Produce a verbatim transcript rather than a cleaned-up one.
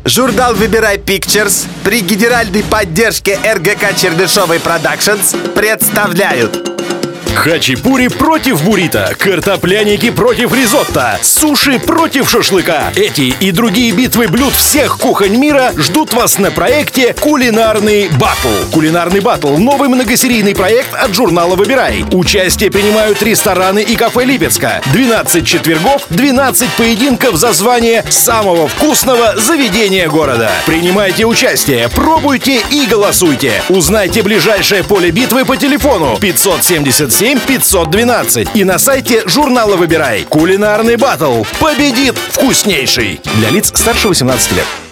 Журнал «Выбирай Pictures» при генеральной поддержке эр гэ ка Чернышовой Продакшнс представляют хачапури против буррито, картопляники против ризотто, суши против шашлыка. Эти и другие битвы блюд всех кухонь мира ждут вас на проекте «Кулинарный баттл». «Кулинарный баттл» — новый многосерийный проект от журнала «Выбирай». Участие принимают рестораны и кафе Липецка. двенадцать четвергов, двенадцать поединков за звание самого вкусного заведения города. Принимайте участие, пробуйте и голосуйте. Узнайте ближайшее поле битвы по телефону пятьсот семьдесят семь пятьсот двенадцать и на сайте журнала «Выбирай». «Кулинарный баттл». Победит вкуснейший. Для лиц старше восемнадцати лет.